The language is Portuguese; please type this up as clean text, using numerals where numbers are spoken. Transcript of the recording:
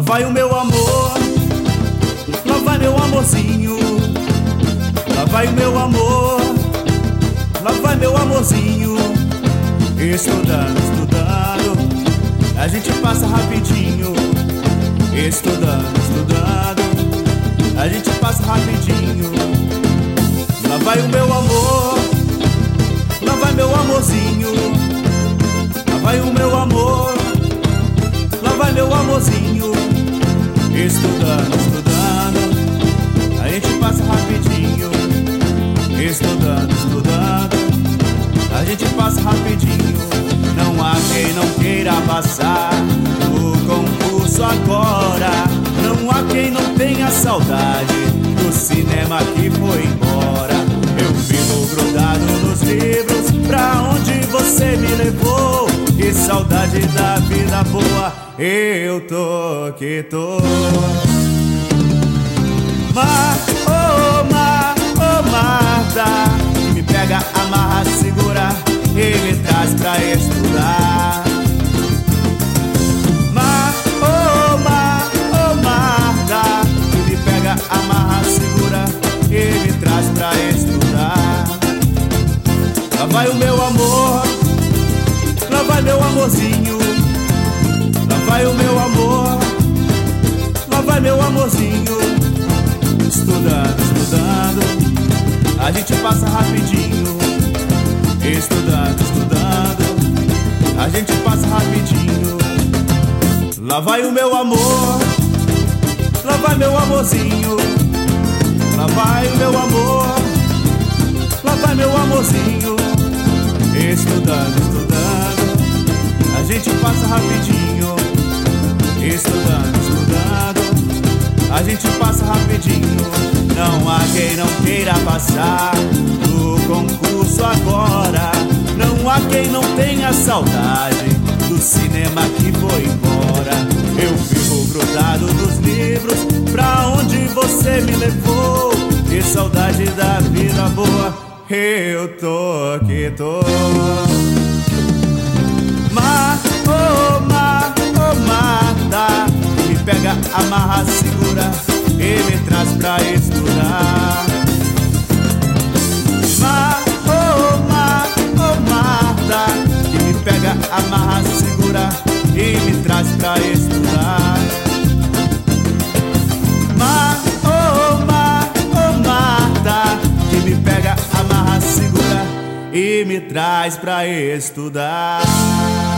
vai o meu amor, lá vai meu amorzinho. Lá vai o meu amor, lá vai meu amorzinho. Estudando, estudando, a gente passa rapidinho. Estudando, estudando, a gente passa rapidinho. Lá vai o meu amor, lá vai meu amorzinho. Lá vai o meu amor, lá vai meu amorzinho. Estudando, estudando, a gente passa rapidinho. Estudando, estudando, a gente passa rapidinho. Não há quem não queira passar no concurso agora. Não há quem não tenha saudade do cinema que foi embora. Eu vivo grudado nos livros, pra onde você me levou. Que saudade da vida boa, eu tô que tô. Mar, oh mar, oh Marta, me pega, amarra, segura e me traz pra estudar. Mar, oh Marta, me pega, amarra, segura e me traz pra estudar. Lá vai o meu amor, lá vai meu amorzinho. Lá vai o meu amor, lá vai meu amorzinho. Estudando, estudando, a gente passa rapidinho. Estudando, estudando, a gente passa rapidinho. Lá vai o meu amor, lá vai meu amorzinho. Lá vai o meu amor, lá vai meu amorzinho. Estudando, estudando, a gente passa rapidinho. Estudando, estudando, a gente passa rapidinho. Não há quem não queira passar no concurso agora. Não há quem não tenha saudade do cinema que foi embora. Eu vivo grudado nos livros, pra onde você me levou. Que saudade da vida boa, eu tô que tô. Mar, oh Marta, me pega, amarra, segura e me traz pra estudar. Mar, oh Marta, que me pega, amarra, segura e me traz pra estudar. Mar, oh Marta, que me pega, amarra, segura e me traz pra estudar.